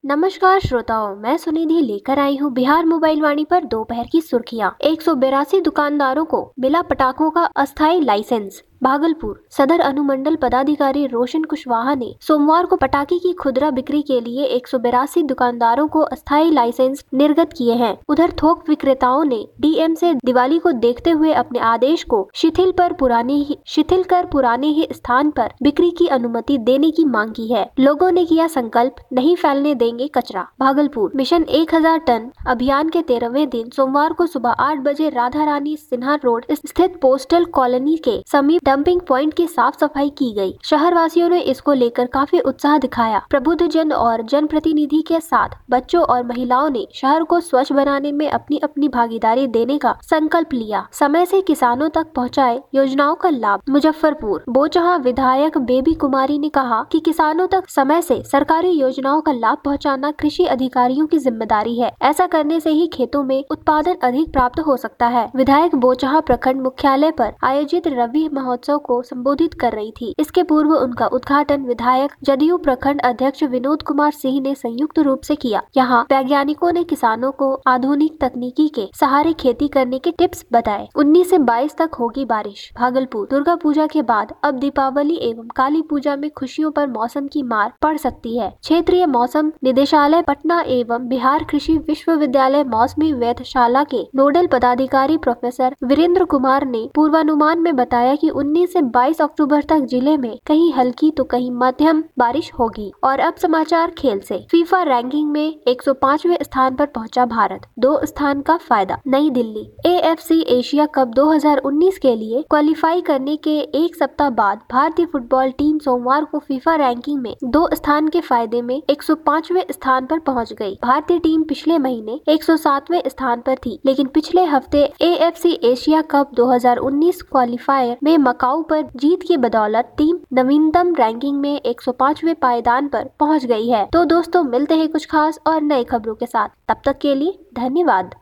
नमस्कार श्रोताओं, मैं सुनिधि लेकर आई हूँ बिहार मोबाइल वाणी पर दोपहर की सुर्खियाँ। 182 दुकानदारों को मिला पटाखों का अस्थायी लाइसेंस। भागलपुर सदर अनुमंडल पदाधिकारी रोशन कुशवाहा ने सोमवार को पटाखे की खुदरा बिक्री के लिए 182 दुकानदारों को अस्थायी लाइसेंस निर्गत किए हैं। उधर थोक विक्रेताओं ने डीएम से दिवाली को देखते हुए अपने आदेश को शिथिल कर पुराने ही स्थान पर बिक्री की अनुमति देने की मांग की है। लोगों ने किया संकल्प, नहीं फैलने देंगे कचरा। भागलपुर मिशन 1000 टन अभियान के 13वें दिन सोमवार को सुबह 8 बजे राधा रानी सिन्हा रोड स्थित पोस्टल कॉलोनी के समीप डंपिंग पॉइंट की साफ सफाई की गई। शहर वासियों ने इसको लेकर काफी उत्साह दिखाया। प्रबुद्ध जन और जनप्रतिनिधि के साथ बच्चों और महिलाओं ने शहर को स्वच्छ बनाने में अपनी अपनी भागीदारी देने का संकल्प लिया। समय से किसानों तक पहुंचाए योजनाओं का लाभ। मुजफ्फरपुर बोचहां विधायक बेबी कुमारी ने कहा कि किसानों तक समय से सरकारी योजनाओं का लाभ पहुंचाना कृषि अधिकारियों की जिम्मेदारी है। ऐसा करने से ही खेतों में उत्पादन अधिक प्राप्त हो सकता है। विधायक बोचहां प्रखंड मुख्यालय पर आयोजित रवि महोत्सव को संबोधित कर रही थी। इसके पूर्व उनका उद्घाटन विधायक जदयू प्रखंड अध्यक्ष विनोद कुमार सिंह ने संयुक्त रूप से किया। यहाँ वैज्ञानिकों ने किसानों को आधुनिक तकनीकी के सहारे खेती करने के टिप्स बताए। 19 से 22 तक होगी बारिश। भागलपुर दुर्गा पूजा के बाद अब दीपावली एवं काली पूजा में खुशियों पर मौसम की मार पड़ सकती है। क्षेत्रीय मौसम निदेशालय पटना एवं बिहार कृषि विश्वविद्यालय मौसमी वेधशाला के नोडल पदाधिकारी प्रोफेसर वीरेंद्र कुमार ने पूर्वानुमान में बताया कि 19 से 22 अक्टूबर तक जिले में कहीं हल्की तो कहीं मध्यम बारिश होगी। और अब समाचार खेल से। फीफा रैंकिंग में 105वें स्थान पर पहुंचा भारत, 2 स्थान का फायदा। नई दिल्ली AFC एशिया कप 2019 के लिए क्वालिफाई करने के एक सप्ताह बाद भारतीय फुटबॉल टीम सोमवार को फीफा रैंकिंग में 2 स्थान के फायदे में 105वें स्थान पर पहुंच गई। भारतीय टीम पिछले महीने 107वें स्थान पर थी, लेकिन पिछले हफ्ते AFC एशिया कप 2019 क्वालिफायर में मकाऊ पर जीत की बदौलत टीम नवीनतम रैंकिंग में 105वें पायदान पर पहुंच गई है। तो दोस्तों, मिलते हैं कुछ खास और नई खबरों के साथ। तब तक के लिए धन्यवाद।